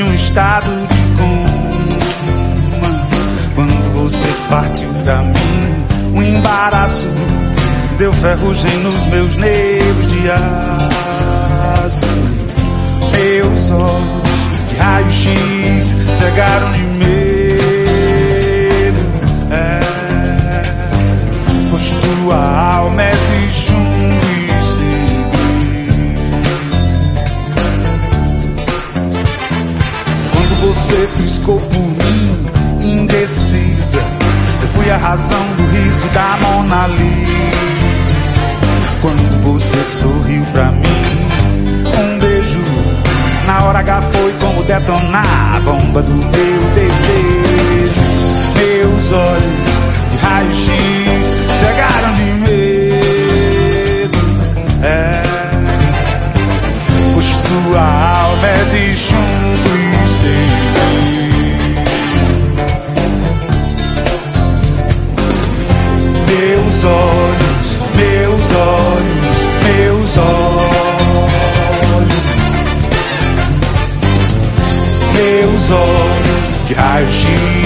de um estado de coma. Quando você partiu pra mim, um embaraço deu ferrugem nos meus nervos de aço. Meus olhos de raio-x cegaram de medo. Pois tua alma é de chumbo e segredo. Quando você piscou por mim, indecisa, eu fui a razão do riso da Mona Lisa. Quando você sorriu pra mim, um beijo na hora H foi como detonar a bomba do meu desejo. Meus olhos de raio-x cegaram de medo. Pois tua alma é de chumbo e segredo. Meus olhos, meus olhos, meus olhos, meus olhos de raio-x.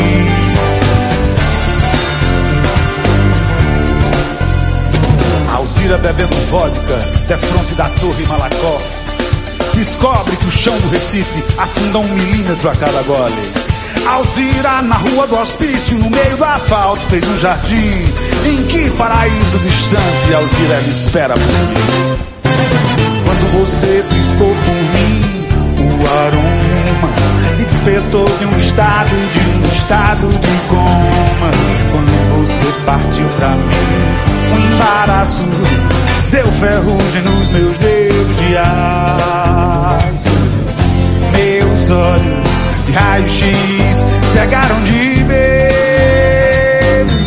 Alzira bebendo vodka, defronte da Torre Malakoff, descobre que o chão do Recife afunda 1 milímetro a cada gole. Alzira na rua do hospício, no meio do asfalto, fez um jardim. Em que paraíso distante Alzira me espera por mim? Quando você piscou por mim, o aroma me despertou de um estado de coma. Quando você partiu pra mim, um embaraço deu ferrugem nos meus dedos de aço. Meus olhos de raio-x cegaram de medo.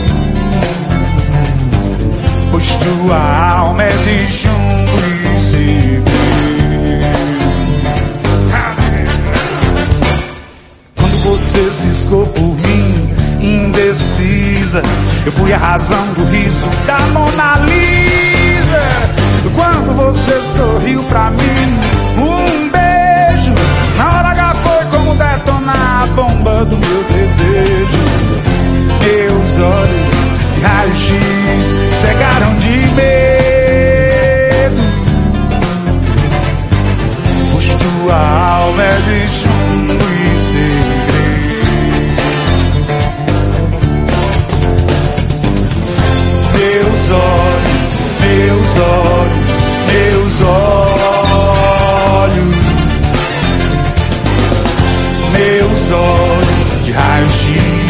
Pois tua alma é de chumbo e segredo. Quando você ciscou por mim, indecisa, eu fui a razão do riso da Mona Lisa. Quando você sorriu pra mim, um beijo na hora H foi como detonar a bomba do meu desejo. Meus olhos de raio-x cegaram de medo. Pois tua alma é de chumbo e segredo. Meus olhos, meus olhos, meus olhos, meus olhos de raio-x.